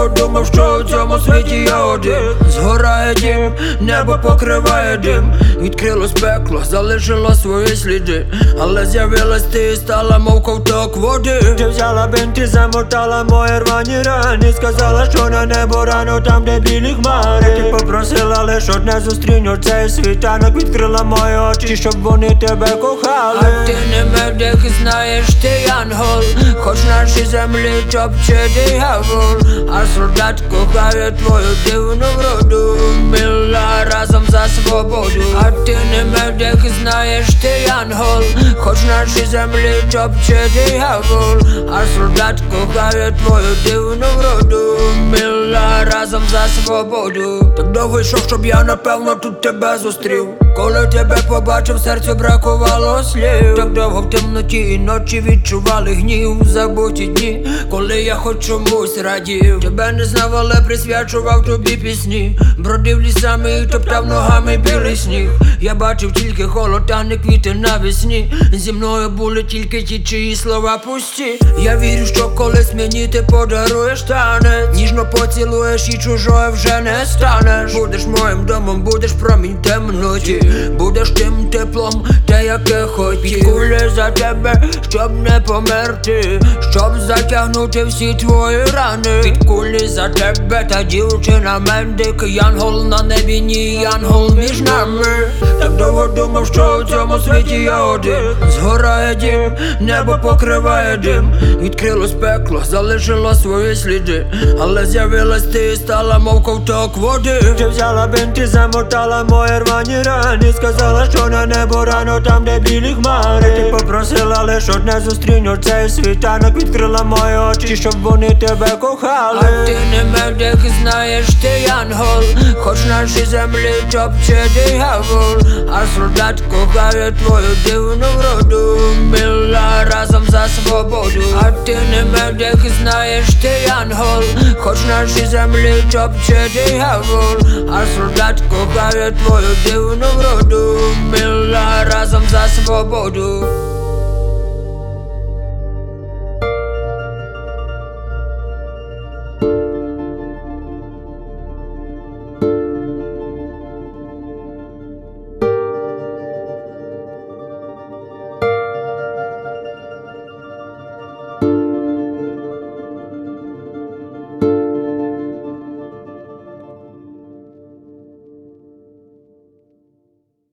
довго думав, що у цьому світі я один. Згорає дім, небо покриває дим. Відкрилось пекло, залишило свої сліди. Але з'явилась ти і стала мов ковток води. Ти взяла бинт і замотала мої рвані рани. Сказала, що на небо рано там, де білі хмари. Ти попросила лиш одне, зустрінь у цей світанок. Відкрила мої очі, щоб вони тебе кохали. А ти не медик, знаєш, ти янгол. Хоч нашій землі топче диявол. А солдат кохає твою дивну вроду. Мила разом за свободу. А ти не медик, знаєш, ти янгол. Хоч нашій землі топче диявол. А солдат кохає твою дивну вроду. Мила разом за свободу. Так довго йшов, щоб я напевно тут тебе зустрів. Коли тебе побачив, серцю бракувало слів. Так довго в темноті і ночі відчували гнів. Забуті дні, коли я хоч чомусь радів. Тебе не знав, але присвячував тобі пісні. Бродив лісами і топтав ногами білий сніг. Я бачив тільки холод, а не квіти навесні. Зі мною були тільки ті, чиї слова пусті. Я вірю, що колись мені ти подаруєш танець. Ніжно поцілуєш і чужою вже не станеш. Будеш моїм домом, будеш промінь темноті. Будеш тим теплом, те, яке хотів. Кулі за тебе, щоб не померти, щоб затягнути всі твої рани. Під кулі за тебе та дівчина мендик. Янгол на небі, ні янгол між нами. Так довго думав, що у цьому світі я один. Згорає дім, небо покриває дим. Відкрилось пекло, залишило свої сліди. Але з'явилась ти і стала мов ковток води. Ти взяла бинт і замотала мої рвані рани. Сказала, що на небо рано там, де білі хмари. Ти попросила лиш одне, зустрінь у цей світанок. Відкрила мої очі, щоб вони тебе кохали. А ти не медик, знаєш, ти янгол. Хоч нашій землі топче диявол. А солдат кохає твою дивну вроду. Мила разом за свободу. А ти не медик, знаєш, ти янгол. Хоч нашій землі топче диявол. А солдат кохає твою дивну вроду. Мила разом за свободу.